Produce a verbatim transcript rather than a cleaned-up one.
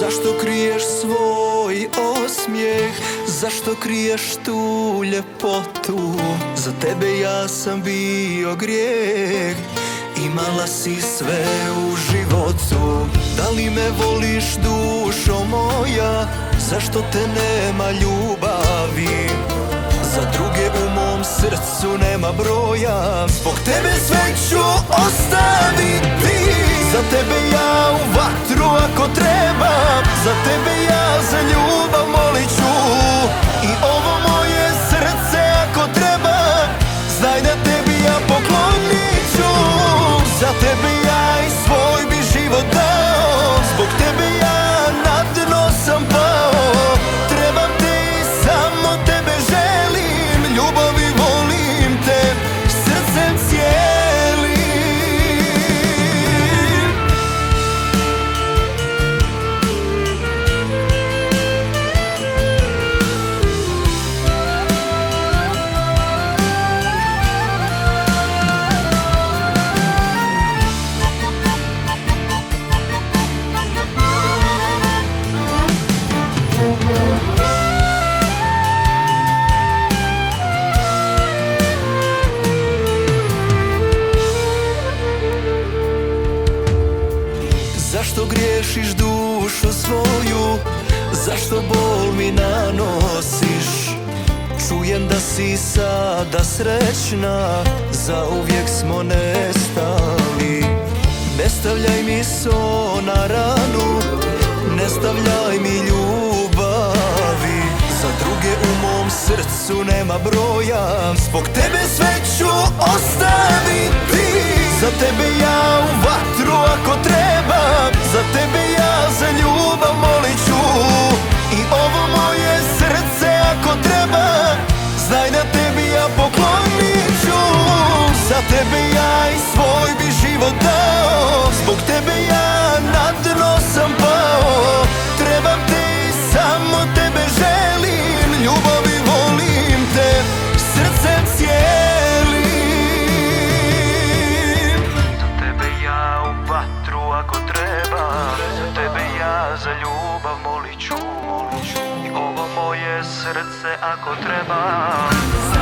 Zašto kriješ svoj osmijeh? Zašto kriješ tu ljepotu? Za tebe ja sam bio grijeh. Imala si sve u životu. Da li me voliš, dušo moja? Zašto te nema ljubavi? Za druge u mom srcu nema broja. Zbog tebe sve ću ostaviti. Za tebe ja u vatru ako treba. Za tebe ja za ljubav molit ću. I ovo moje srce ako treba, znaj da tebi ja poklonit ću. Za tebe ja i svoj bi život dao. Zbog tebe ja na dno sam pao. Trebam te i samo tebe želim. Ljubavi volim te srcem cijelim. Zašto griješiš dušu svoju? Zašto bol mi nanosiš? Čujem da si sada srećna. Zauvijek smo nestali. Ne stavljaj mi so na ranu. Ne stavljaj mi ljubavi. Za druge u mom srcu nema broja. Zbog tebe sve ću ostaviti. Za tebe ja u vatru ako treba. Za tebe ja za ljubav molit ću. I ovo moje srce ako treba, znaj da tebi ja poklonit ću. Za tebe ja i svoj bi život dao. Zbog tebe ja na dno sam pao. Trebam te i samo tebe želim. Ljubavi volim te srcem cijelim. Za tebe ja u vatru ako treba. Za tebe ja za ljubav molit ću. I ovo moje srce ako treba.